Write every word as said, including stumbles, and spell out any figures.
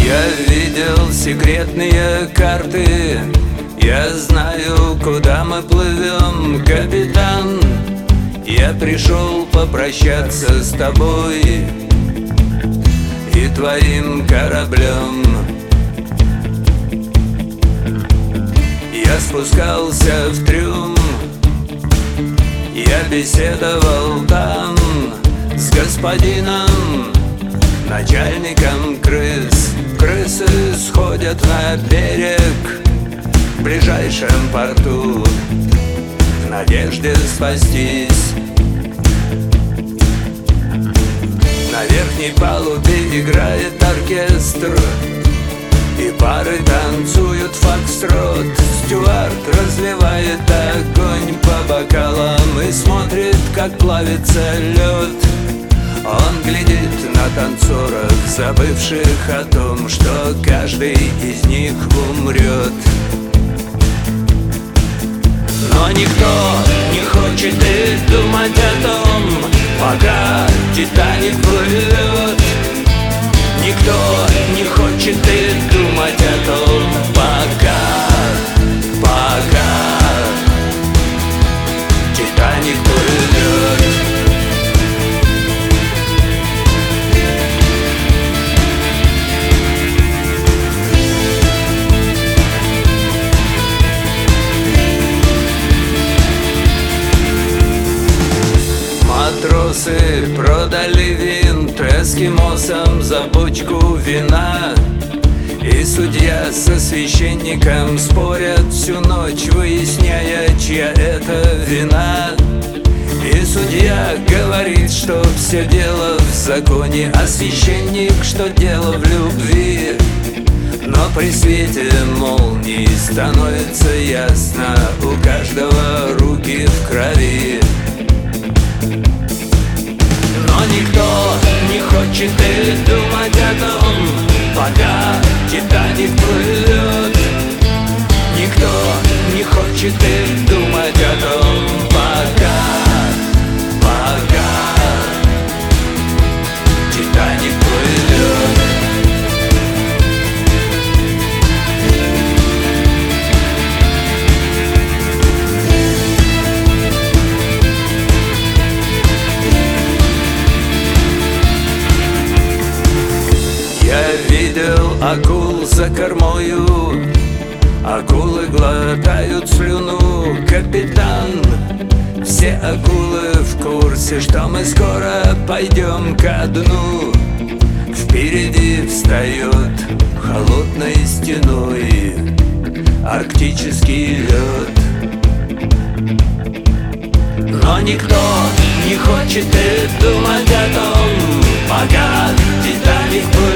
Я видел секретные карты, я знаю, куда мы плывем, капитан. Я пришел попрощаться с тобой и твоим кораблем. Я спускался в трюм, я беседовал там с господином, начальником крыс. Крысы сходят на берег в ближайшем порту в надежде спастись. На верхней палубе играет оркестр, и пары танцуют фокстрот. Стюарт разливает огонь по бокалам и смотрит, как плавится лед. Он глядит на танцоров, забывших о том, что каждый из них умрет. Но никто не хочет и думать о том, пока Титаник плывет. Никто не хочет и думать о том, пока, пока Титаник плывет. Матросы продали винт эскимосам за бочку вина, и судья со священником спорят всю ночь, выясняя, чья это вина. И судья говорит, что все дело в законе, а священник, что дело в любви. Но при свете молнии становится ясно, у каждого руки в крови. Но никто не хочет и думать о том, пока Титаник плывет. Никто не хочет и думать о том, пока, пока Титаник плывет. Я видел акул за кормою, акулы глотают слюну, капитан. Все акулы в курсе, что мы скоро пойдем ко дну. Впереди встает холодной стеной арктический лед. Но никто не хочет и думать о том, пока Титаник плывет.